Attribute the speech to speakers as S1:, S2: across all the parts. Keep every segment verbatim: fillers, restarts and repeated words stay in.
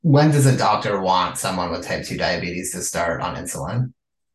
S1: When does a doctor want someone with type two diabetes to start on insulin?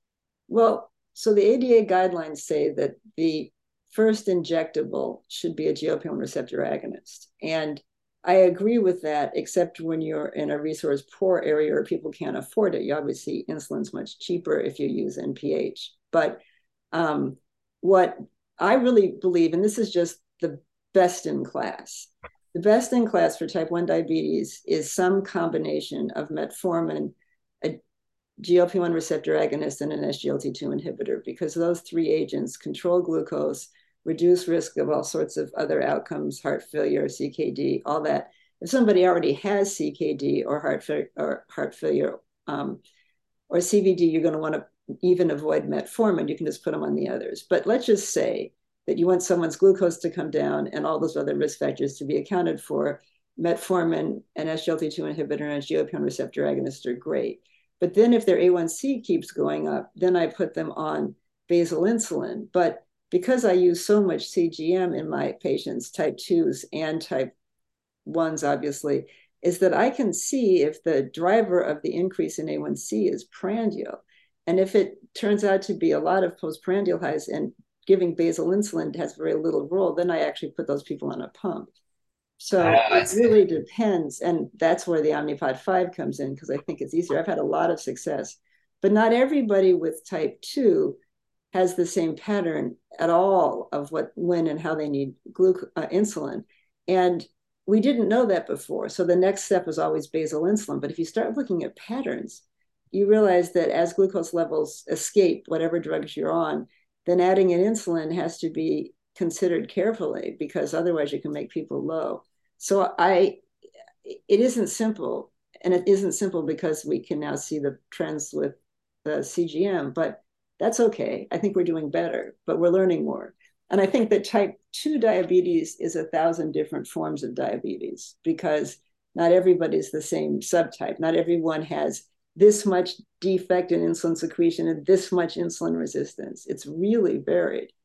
S2: Well, so the A D A guidelines say that the first injectable should be a G L P one receptor agonist. And I agree with that, except when you're in a resource poor area or people can't afford it. You obviously, insulin's much cheaper if you use N P H. But um, what I really believe, and this is just the best in class, the best in class for type one diabetes is some combination of metformin, a G L P one receptor agonist, and an S G L T two inhibitor, because those three agents control glucose, reduce risk of all sorts of other outcomes, heart failure, C K D, all that. If somebody already has C K D or heart, fa- or heart failure um, or C V D, you're going to want to even avoid metformin. You can just put them on the others. But let's just say that you want someone's glucose to come down and all those other risk factors to be accounted for. Metformin, an S G L T two inhibitor, and a G L P one receptor agonist are great. But then if their A one C keeps going up, then I put them on basal insulin. But because I use so much C G M in my patients, type twos and type ones, obviously, is that I can see if the driver of the increase in A one C is prandial. And if it turns out to be a lot of postprandial highs and giving basal insulin has very little role, then I actually put those people on a pump.
S1: Oh,
S2: So
S1: I
S2: it
S1: see.
S2: really depends. And that's where the Omnipod five comes in because I think it's easier. I've had a lot of success, but not everybody with type two has the same pattern at all of what, when, and how they need gluc- uh, insulin. And we didn't know that before. So the next step was always basal insulin. But if you start looking at patterns, you realize that as glucose levels escape whatever drugs you're on, then adding an insulin has to be considered carefully because otherwise you can make people low. So I, it isn't simple, and it isn't simple because we can now see the trends with the C G M, but that's okay. I think we're doing better, but we're learning more. And I think that type two diabetes is a thousand different forms of diabetes because not everybody's the same subtype. Not everyone has this much defect in insulin secretion and this much insulin resistance. It's really varied.